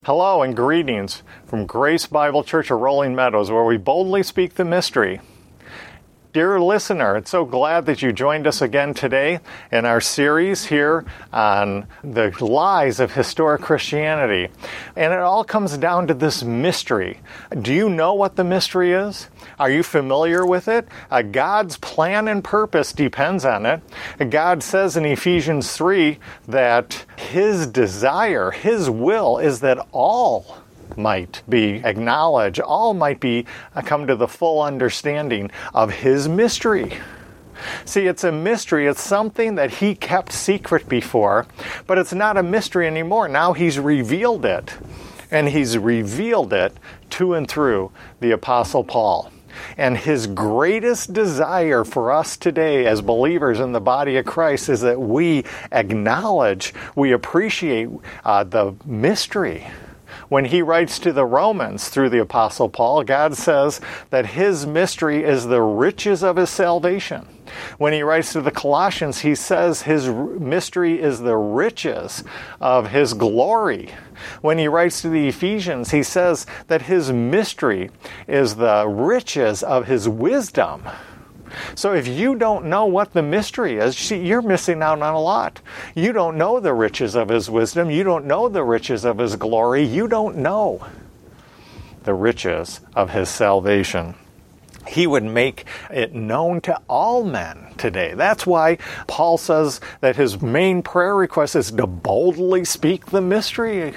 Hello and greetings from Grace Bible Church of Rolling Meadows, where we boldly speak the mystery. Dear listener, it's so glad that you joined us again today in our series here on the lies of historic Christianity. And it all comes down to this mystery. Do you know what the mystery is? Are you familiar with it? God's plan and purpose depends on it. God says in Ephesians 3 that His desire, His will is that all might be acknowledged, all might be come to the full understanding of His mystery. See, it's a mystery. It's something that He kept secret before, but it's not a mystery anymore. Now He's revealed it, and He's revealed it to and through the Apostle Paul. And His greatest desire for us today as believers in the body of Christ is that we acknowledge, we appreciate the mystery. When he writes to the Romans through the Apostle Paul, God says that His mystery is the riches of His salvation. When he writes to the Colossians, he says His mystery is the riches of His glory. When he writes to the Ephesians, he says that His mystery is the riches of His wisdom. So if you don't know what the mystery is, you're missing out on a lot. You don't know the riches of His wisdom. You don't know the riches of His glory. You don't know the riches of His salvation. He would make it known to all men today. That's why Paul says that his main prayer request is to boldly speak the mystery.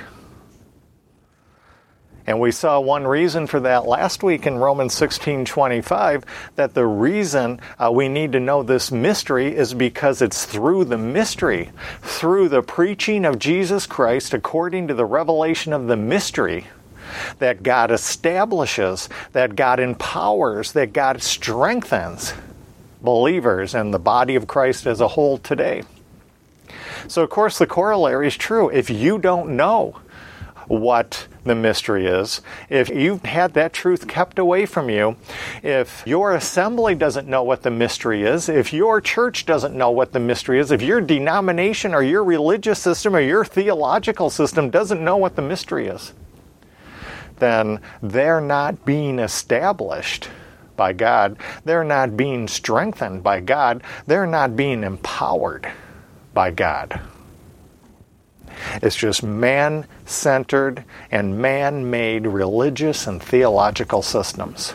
And we saw one reason for that last week in Romans 16:25, that the reason we need to know this mystery is because it's through the mystery, through the preaching of Jesus Christ according to the revelation of the mystery, that God establishes, that God empowers, that God strengthens believers and the body of Christ as a whole today. So, of course, the corollary is true. If you don't know what the mystery is, if you've had that truth kept away from you, if your assembly doesn't know what the mystery is, if your church doesn't know what the mystery is, if your denomination or your religious system or your theological system doesn't know what the mystery is, then they're not being established by God. They're not being strengthened by God. They're not being empowered by God. It's just man-centered and man-made religious and theological systems.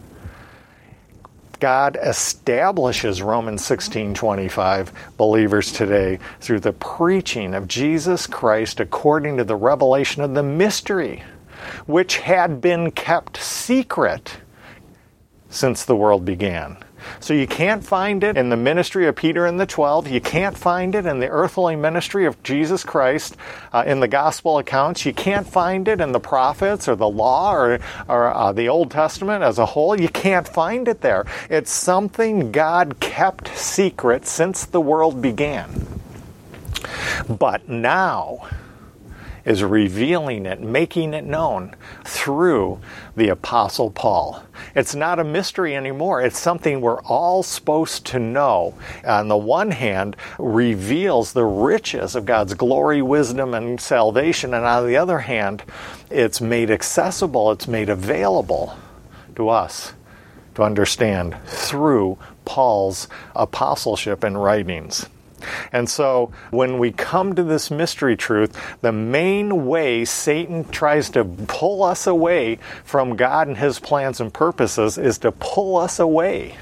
God establishes Romans 16:25 believers today through the preaching of Jesus Christ according to the revelation of the mystery, which had been kept secret since the world began. So you can't find it in the ministry of Peter and the 12. You can't find it in the earthly ministry of Jesus Christ in the gospel accounts. You can't find it in the prophets or the law or the Old Testament as a whole. You can't find it there. It's something God kept secret since the world began. But now is revealing it, making it known through the Apostle Paul. It's not a mystery anymore. It's something we're all supposed to know. On the one hand, reveals the riches of God's glory, wisdom, and salvation. And on the other hand, it's made accessible, it's made available to us to understand through Paul's apostleship and writings. And so when we come to this mystery truth, the main way Satan tries to pull us away from God and His plans and purposes is to pull us away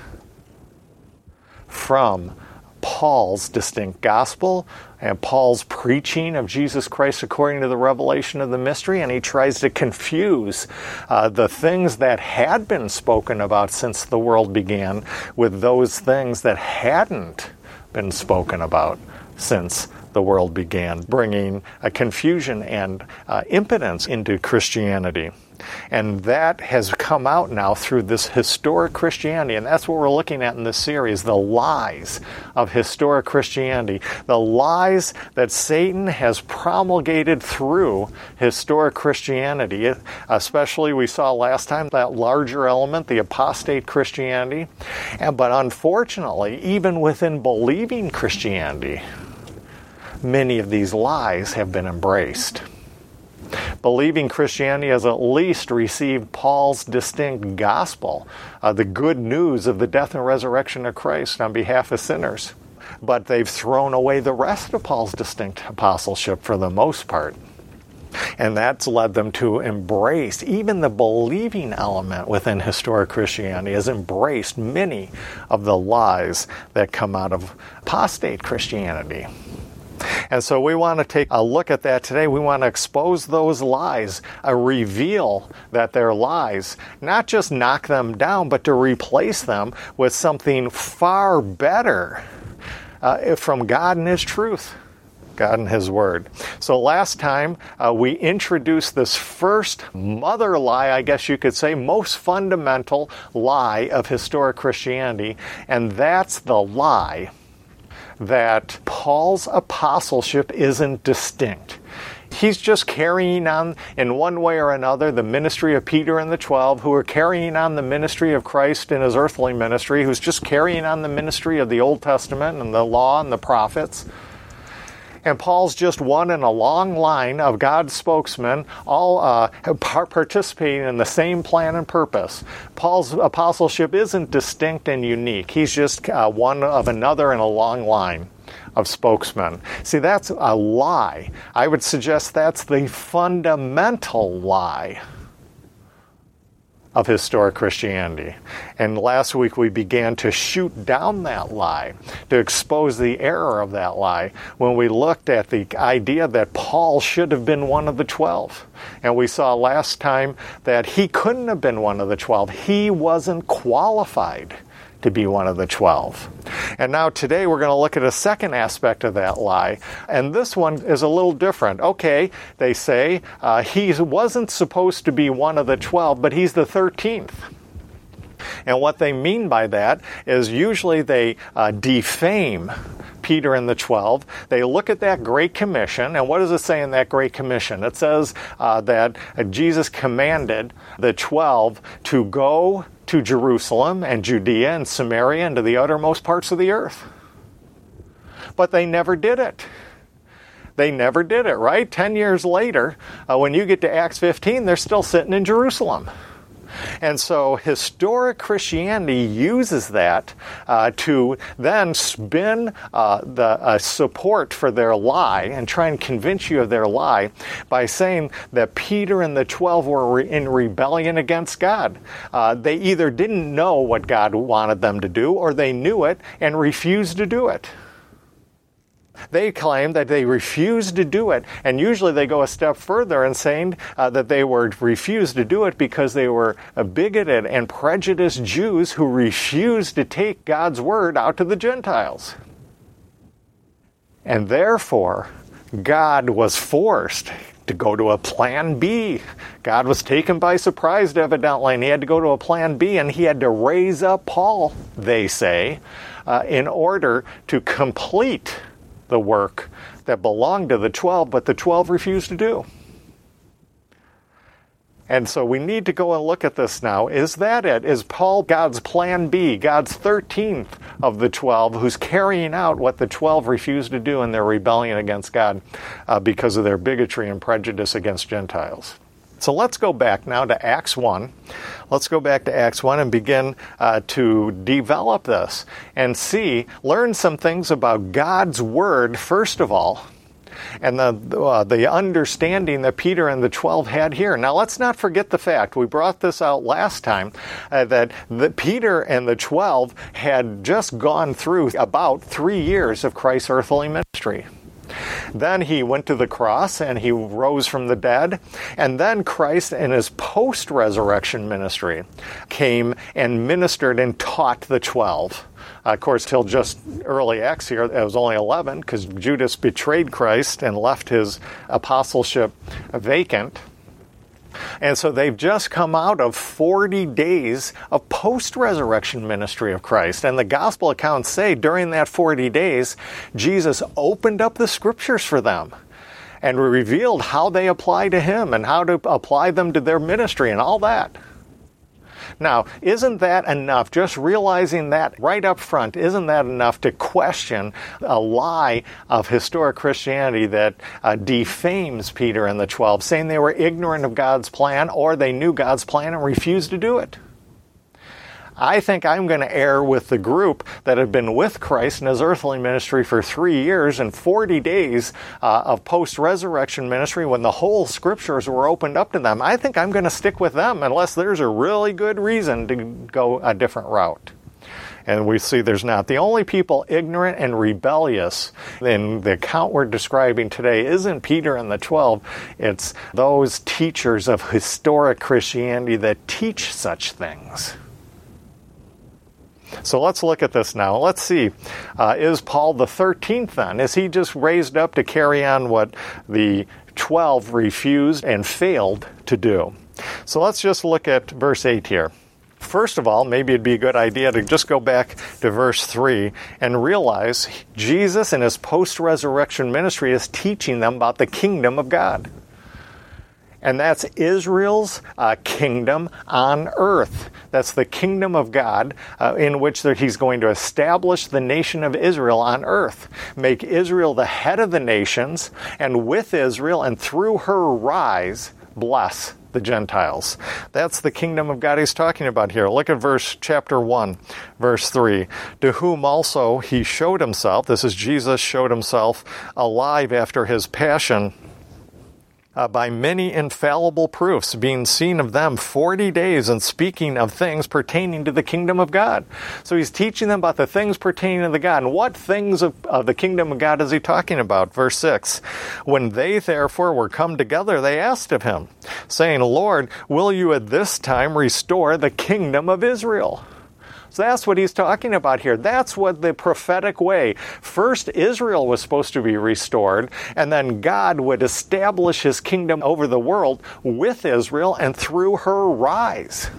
from Paul's distinct gospel and Paul's preaching of Jesus Christ according to the revelation of the mystery, and he tries to confuse the things that had been spoken about since the world began with those things that hadn't been spoken about since the world began, bringing a confusion and impotence into Christianity. And that has come out now through this historic Christianity, and that's what we're looking at in this series, the lies of historic Christianity, the lies that Satan has promulgated through historic Christianity. Especially, we saw last time that larger element, the apostate Christianity. But unfortunately, even within believing Christianity, many of these lies have been embraced. believing Christianity has at least received Paul's distinct gospel, the good news of the death and resurrection of Christ on behalf of sinners. But they've thrown away the rest of Paul's distinct apostleship for the most part. And that's led them to embrace, even the believing element within historic Christianity has embraced many of the lies that come out of apostate Christianity. And so we want to take a look at that today. We want to expose those lies, reveal that they're lies, not just knock them down, but to replace them with something far better from God and His truth. God and His Word. So last time we introduced this first mother lie, I guess you could say, most fundamental lie of historic Christianity, and that's the lie that Paul's apostleship isn't distinct. He's just carrying on in one way or another the ministry of Peter and the 12, who are carrying on the ministry of Christ in His earthly ministry, who's just carrying on the ministry of the Old Testament and the law and the prophets. And Paul's just one in a long line of God's spokesmen, all participating in the same plan and purpose. Paul's apostleship isn't distinct and unique. He's just one of another in a long line of spokesmen. See, that's a lie. I would suggest that's the fundamental lie of historic Christianity. And last week we began to shoot down that lie, to expose the error of that lie, when we looked at the idea that Paul should have been one of the 12. And we saw last time that he couldn't have been one of the 12. He wasn't qualified to be one of the 12. And now today we're going to look at a second aspect of that lie, and this one is a little different. Okay, they say he wasn't supposed to be one of the 12, but he's the 13th. And what they mean by that is usually they defame Peter and the 12. They look at that Great Commission, and what does it say in that Great Commission? It says that Jesus commanded the 12 to go to Jerusalem and Judea and Samaria and to the uttermost parts of the earth. But they never did it. They never did it, right? 10 years later, when you get to Acts 15, they're still sitting in Jerusalem. And so historic Christianity uses that to then spin the support for their lie and try and convince you of their lie by saying that Peter and the 12 were in rebellion against God. They either didn't know what God wanted them to do, or they knew it and refused to do it. They claim that they refused to do it, and usually they go a step further in saying that they were refused to do it because they were bigoted and prejudiced Jews who refused to take God's word out to the Gentiles. And therefore, God was forced to go to a plan B. God was taken by surprise, evidently, and he had to go to a plan B, and he had to raise up Paul, they say, in order to complete the work that belonged to the 12, but the 12 refused to do. And so we need to go and look at this now. Is that it? Is Paul God's plan B, God's 13th of the 12, who's carrying out what the 12 refused to do in their rebellion against God because of their bigotry and prejudice against Gentiles? So let's go back now to Acts 1. Let's go back to Acts 1 and begin to develop this and learn some things about God's Word, first of all, and the understanding that Peter and the 12 had here. Now, let's not forget the fact, we brought this out last time, that Peter and the 12 had just gone through about 3 years of Christ's earthly ministry. Then he went to the cross and he rose from the dead. And then Christ in his post-resurrection ministry came and ministered and taught the 12. Of course, till just early Acts here, it was only 11 because Judas betrayed Christ and left his apostleship vacant. And so they've just come out of 40 days of post-resurrection ministry of Christ. And the gospel accounts say during that 40 days, Jesus opened up the scriptures for them and revealed how they apply to him and how to apply them to their ministry and all that. Now, isn't that enough? Just realizing that right up front, isn't that enough to question a lie of historic Christianity that defames Peter and the 12, saying they were ignorant of God's plan or they knew God's plan and refused to do it? I think I'm going to err with the group that had been with Christ in his earthly ministry for 3 years and 40 days of post-resurrection ministry when the whole scriptures were opened up to them. I think I'm going to stick with them unless there's a really good reason to go a different route. And we see there's not. The only people ignorant and rebellious in the account we're describing today isn't Peter and the 12. It's those teachers of historic Christianity that teach such things. So let's look at this now. Let's see, is Paul the 13th then? Is he just raised up to carry on what the 12 refused and failed to do? So let's just look at verse 8 here. First of all, maybe it'd be a good idea to just go back to verse 3 and realize Jesus in his post-resurrection ministry is teaching them about the kingdom of God. And that's Israel's kingdom on earth. That's the kingdom of God in which he's going to establish the nation of Israel on earth. Make Israel the head of the nations, and with Israel and through her rise, bless the Gentiles. That's the kingdom of God he's talking about here. Look at chapter 1, verse 3. To whom also he showed himself, this is Jesus showed himself alive after his passion, by many infallible proofs, being seen of them 40 days and speaking of things pertaining to the kingdom of God. So he's teaching them about the things pertaining to the God. And what things of the kingdom of God is he talking about? Verse 6, when they therefore were come together, they asked of him, saying, Lord, will you at this time restore the kingdom of Israel? So that's what he's talking about here. That's what the prophetic way. First, Israel was supposed to be restored, and then God would establish his kingdom over the world with Israel and through her rise.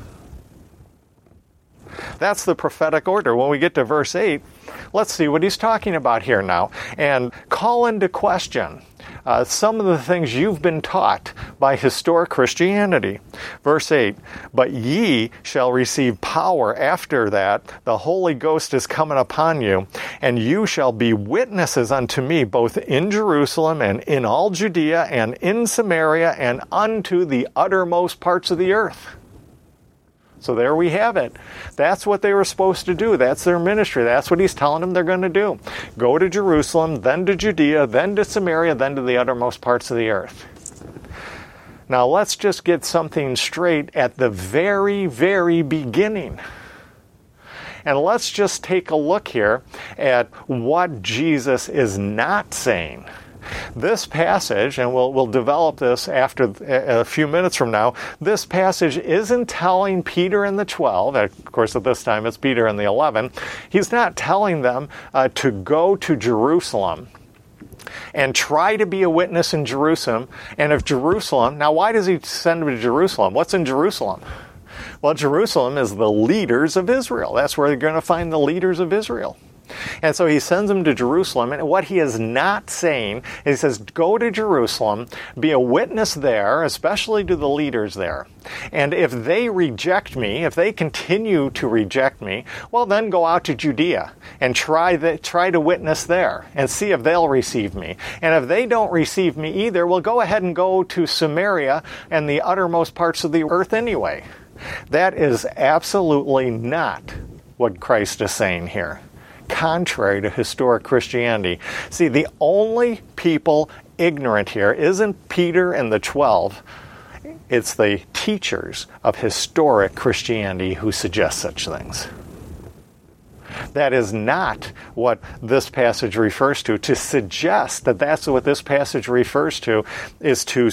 That's the prophetic order. When we get to verse 8, let's see what he's talking about here now and call into question some of the things you've been taught by historic Christianity. Verse 8, but ye shall receive power after that the Holy Ghost is coming upon you, and you shall be witnesses unto me both in Jerusalem and in all Judea and in Samaria and unto the uttermost parts of the earth. So there we have it. That's what they were supposed to do. That's their ministry. That's what he's telling them they're going to do. Go to Jerusalem, then to Judea, then to Samaria, then to the uttermost parts of the earth. Now let's just get something straight at the very, very beginning. And let's just take a look here at what Jesus is not saying. This passage, and we'll develop this after a few minutes from now, this passage isn't telling Peter and the 12, of course at this time it's Peter and the 11, he's not telling them to go to Jerusalem and try to be a witness in Jerusalem. And if Jerusalem, now why does he send them to Jerusalem? What's in Jerusalem? Well, Jerusalem is the leaders of Israel. That's where they're going to find the leaders of Israel. And so he sends them to Jerusalem, and what he is not saying is he says, go to Jerusalem, be a witness there, especially to the leaders there. And if they reject me, if they continue to reject me, well then go out to Judea and try to witness there and see if they'll receive me. And if they don't receive me either, well go ahead and go to Samaria and the uttermost parts of the earth anyway. That is absolutely not what Christ is saying here. Contrary to historic Christianity. See, the only people ignorant here isn't Peter and the 12. It's the teachers of historic Christianity who suggest such things. That is not what this passage refers to. To suggest that that's what this passage refers to is to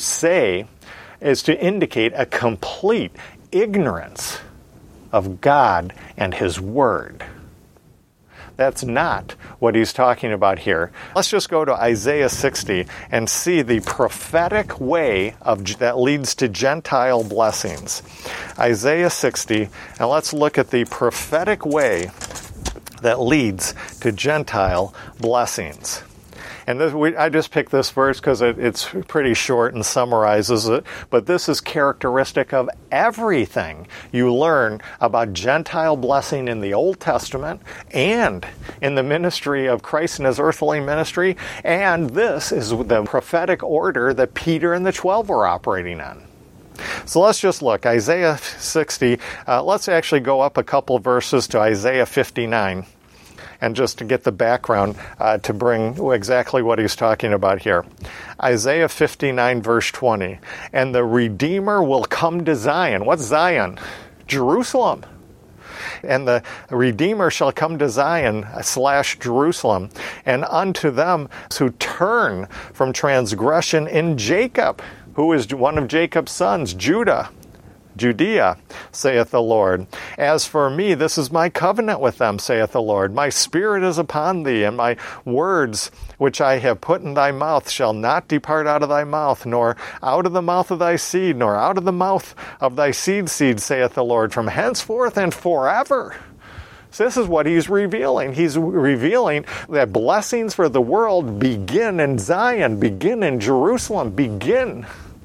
indicate a complete ignorance of God and His Word. That's not what he's talking about here. Let's just go to Isaiah 60 and see the prophetic way that leads to Gentile blessings. Isaiah 60, and let's look at the prophetic way that leads to Gentile blessings. And I just picked this verse because it's pretty short and summarizes it, but this is characteristic of everything you learn about Gentile blessing in the Old Testament and in the ministry of Christ in his earthly ministry, and this is the prophetic order that Peter and the 12 were operating on. So let's just look. Isaiah 60, let's actually go up a couple verses to Isaiah 59. And just to get the background to bring exactly what he's talking about here. Isaiah 59 verse 20. And the Redeemer will come to Zion. What's Zion? Jerusalem. And the Redeemer shall come to Zion / Jerusalem, and unto them who turn from transgression in Jacob, who is one of Jacob's sons, Judea, saith the Lord. As for me, this is my covenant with them, saith the Lord. My spirit is upon thee, and my words which I have put in thy mouth shall not depart out of thy mouth, nor out of the mouth of thy seed, nor out of the mouth of thy seed, saith the Lord, from henceforth and forever. So this is what he's revealing. He's revealing that blessings for the world begin in Zion, begin in Jerusalem, begin.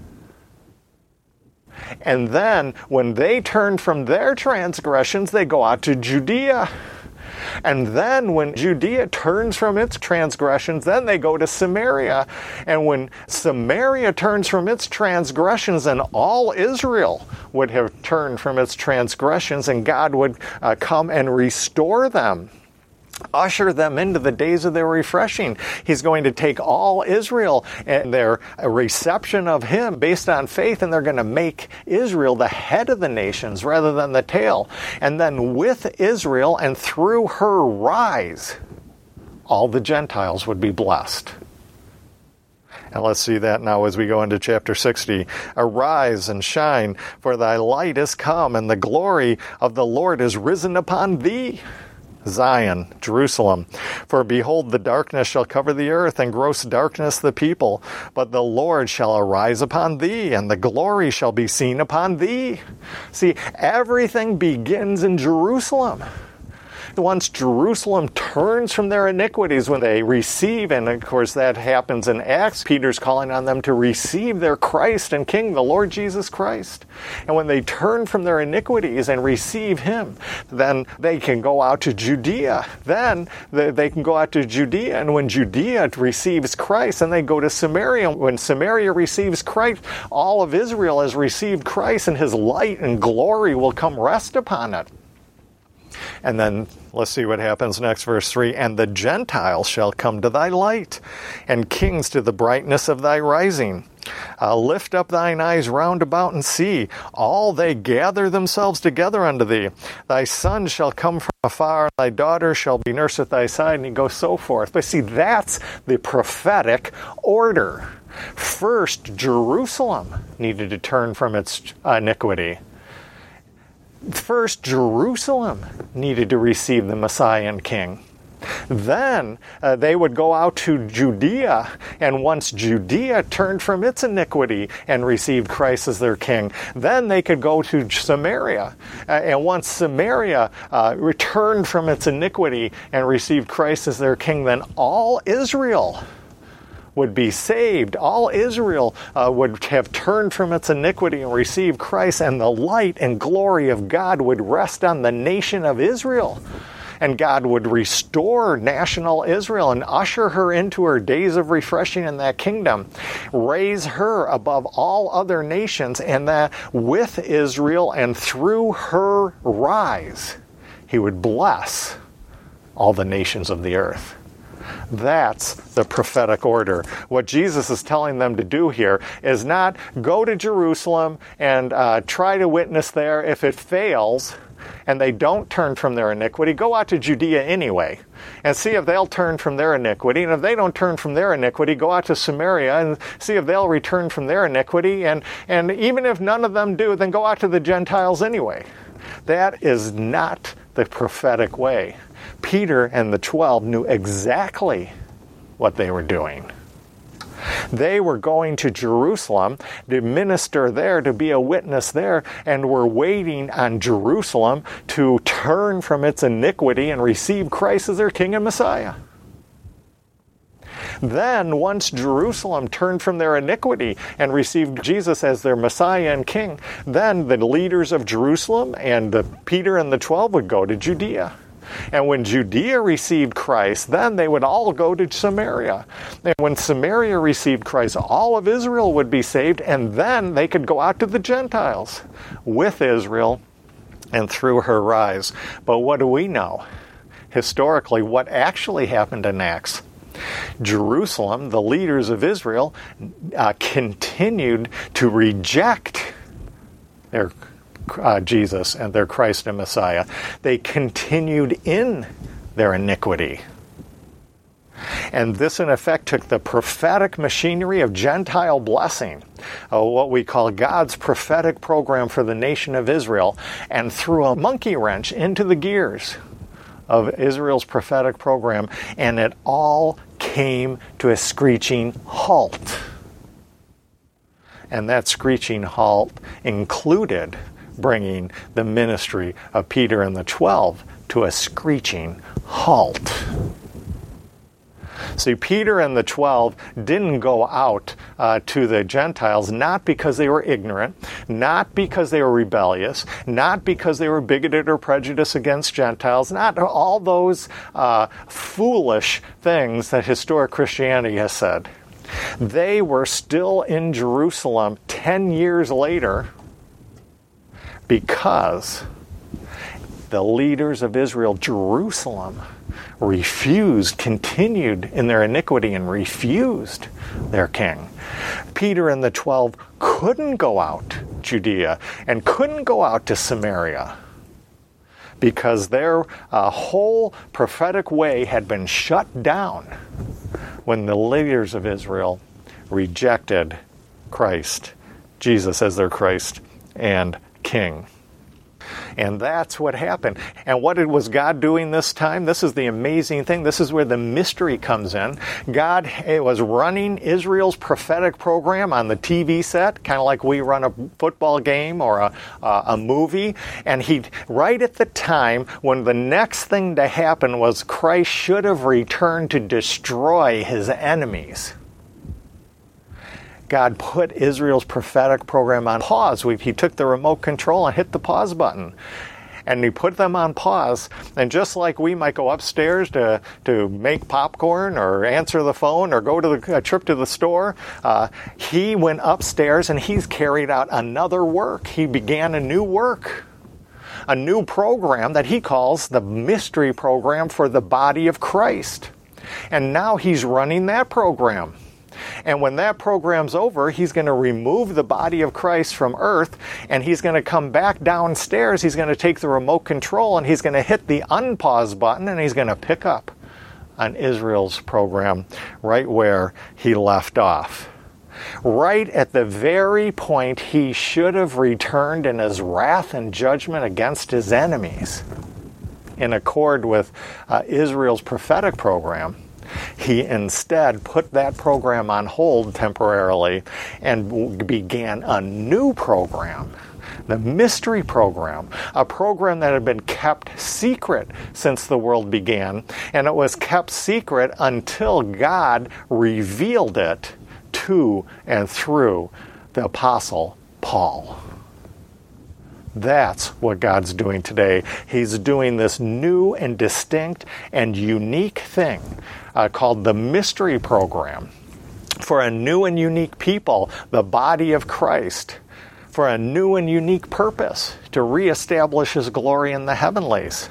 And then, when they turn from their transgressions, they go out to Judea. And then, when Judea turns from its transgressions, then they go to Samaria. And when Samaria turns from its transgressions, then all Israel would have turned from its transgressions, and God would come and restore them. Usher them into the days of their refreshing. He's going to take all Israel and their reception of him based on faith, and they're going to make Israel the head of the nations rather than the tail. And then with Israel and through her rise, all the Gentiles would be blessed. And let's see that now as we go into chapter 60. Arise and shine, for thy light is come, and the glory of the Lord is risen upon thee. Zion, Jerusalem. For behold, the darkness shall cover the earth, and gross darkness the people. But the Lord shall arise upon thee, and the glory shall be seen upon thee. See, everything begins in Jerusalem. Once Jerusalem turns from their iniquities, when they receive, and of course that happens in Acts, Peter's calling on them to receive their Christ and King, the Lord Jesus Christ. And when they turn from their iniquities and receive him, then they can go out to Judea. Then they can go out to Judea, and when Judea receives Christ, then they go to Samaria. When Samaria receives Christ, all of Israel has received Christ, and his light and glory will come rest upon it. And then let's see what happens next, verse 3. And the Gentiles shall come to thy light, and kings to the brightness of thy rising. Lift up thine eyes round about and see. All they gather themselves together unto thee. Thy son shall come from afar, thy daughter shall be nursed at thy side, and he goes so forth. But see, that's the prophetic order. First, Jerusalem needed to turn from its iniquity. First, Jerusalem needed to receive the Messiah and King. Then they would go out to Judea, and once Judea turned from its iniquity and received Christ as their King, then they could go to Samaria. And once Samaria returned from its iniquity and received Christ as their King, then all Israel would be saved. All Israel would have turned from its iniquity and received Christ, and the light and glory of God would rest on the nation of Israel. And God would restore national Israel and usher her into her days of refreshing in that kingdom. Raise her above all other nations, and that with Israel and through her rise, he would bless all the nations of the earth. That's the prophetic order. What Jesus is telling them to do here is not go to Jerusalem and try to witness there. If it fails and they don't turn from their iniquity, go out to Judea anyway and see if they'll turn from their iniquity. And if they don't turn from their iniquity, go out to Samaria and see if they'll return from their iniquity. And even if none of them do, then go out to the Gentiles anyway. That is not the prophetic way. Peter and the 12 knew exactly what they were doing. They were going to Jerusalem to minister there, to be a witness there, and were waiting on Jerusalem to turn from its iniquity and receive Christ as their King and Messiah. Then, once Jerusalem turned from their iniquity and received Jesus as their Messiah and King, then the leaders of Jerusalem and Peter and the 12 would go to Judea. And when Judea received Christ, then they would all go to Samaria. And when Samaria received Christ, all of Israel would be saved, and then they could go out to the Gentiles with Israel and through her rise. But what do we know? Historically, what actually happened in Acts? Jerusalem, the leaders of Israel, continued to reject their Jesus and their Christ and Messiah. They continued in their iniquity. And this, in effect, took the prophetic machinery of Gentile blessing, what we call God's prophetic program for the nation of Israel, and threw a monkey wrench into the gears of Israel's prophetic program, and it all came to a screeching halt. And that screeching halt included bringing the ministry of Peter and the 12 to a screeching halt. See, Peter and the 12 didn't go out to the Gentiles not because they were ignorant, not because they were rebellious, not because they were bigoted or prejudiced against Gentiles, not all those foolish things that historic Christianity has said. They were still in Jerusalem 10 years later because the leaders of Israel, Jerusalem, continued in their iniquity and refused their king. Peter and the 12 couldn't go out Judea and couldn't go out to Samaria because their whole prophetic way had been shut down when the leaders of Israel rejected Christ, Jesus as their Christ and King. And that's what happened. And what was God doing this time? This is the amazing thing. This is where the mystery comes in. God was running Israel's prophetic program on the TV set, kind of like we run a football game or a movie. And he, right at the time when the next thing to happen was Christ should have returned to destroy his enemies, God put Israel's prophetic program on pause. He took the remote control and hit the pause button. And he put them on pause. And just like we might go upstairs to make popcorn or answer the phone or go to a trip to the store, he went upstairs and he's carried out another work. He began a new work, a new program that he calls the mystery program for the body of Christ. And now he's running that program. And when that program's over, he's going to remove the body of Christ from earth, and he's going to come back downstairs. He's going to take the remote control, and he's going to hit the unpause button, and he's going to pick up on Israel's program right where he left off. Right at the very point he should have returned in his wrath and judgment against his enemies, in accord with Israel's prophetic program. He instead put that program on hold temporarily and began a new program, the mystery program, a program that had been kept secret since the world began, and it was kept secret until God revealed it to and through the Apostle Paul. That's what God's doing today. He's doing this new and distinct and unique thing called the Mystery Program for a new and unique people, the body of Christ, for a new and unique purpose to reestablish His glory in the heavenlies.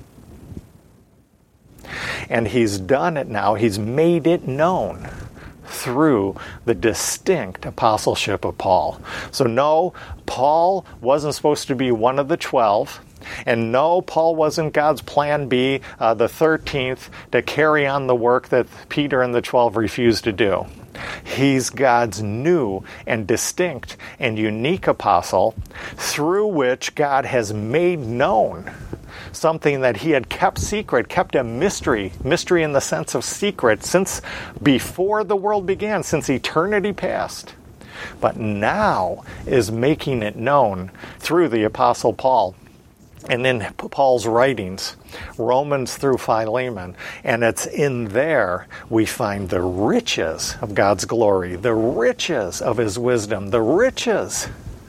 And He's done it now. He's made it known through the distinct apostleship of Paul. So no, Paul wasn't supposed to be one of the 12. And no, Paul wasn't God's plan B, the 13th, to carry on the work that Peter and the 12 refused to do. He's God's new and distinct and unique apostle through which God has made known something that He had kept secret, kept a mystery in the sense of secret since before the world began, since eternity past. But now is making it known through the Apostle Paul. and in Paul's writings, Romans through Philemon, and it's in there we find the riches of God's glory, the riches of His wisdom, the riches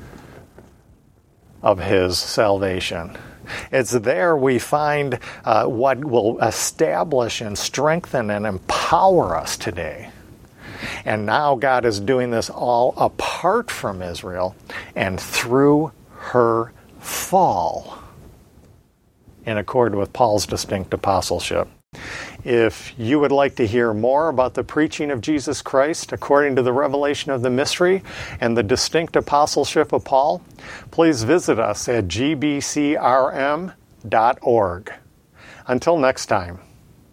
of His salvation. It's there we find what will establish and strengthen and empower us today. And now God is doing this all apart from Israel and through her fall, in accord with Paul's distinct apostleship. If you would like to hear more about the preaching of Jesus Christ according to the revelation of the mystery and the distinct apostleship of Paul, please visit us at gbcrm.org. Until next time.